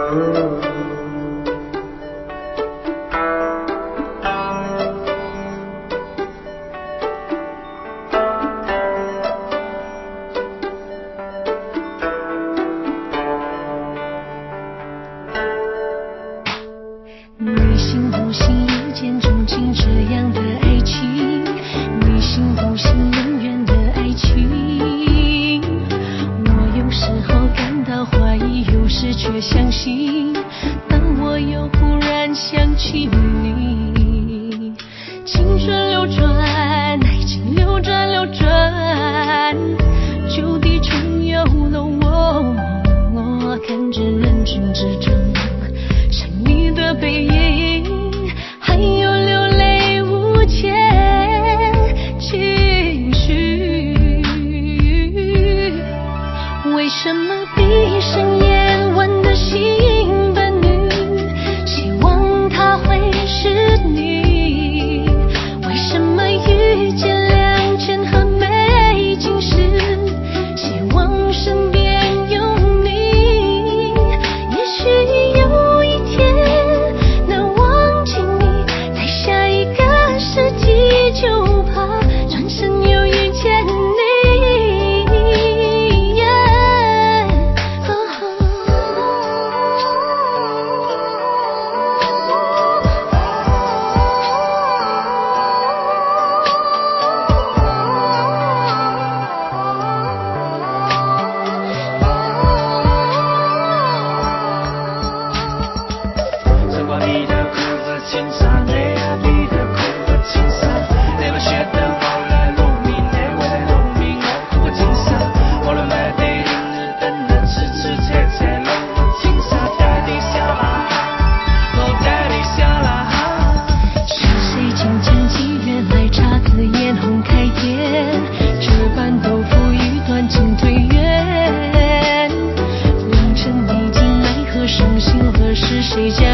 你信不信一见钟情这样的爱情？你信不信永远的爱情？我有时候感到怀疑，有时却相信。当我又忽然想起你，青春流转，爱情流转流转，旧地重游了我看着人群之中你的背影，还有流泪无钱情绪。为什么闭上眼玩的心伴侣，希望他会是你？为什么遇见两全和美景时，希望身边有你？也许有一天能忘记你，在下一个世纪就怕转身又遇见你。 晨光里的苦和青山，黑暗里的苦和青山，那么雪灯后来路明，那为了路明我苦和青山，我的麦地日日等的痴痴切切路和青山，带你下来，我带你下来。 是谁轻轻几月来姹紫嫣红开遍，这般豆腐欲断进退远。良辰美景奈何伤心，何时谁家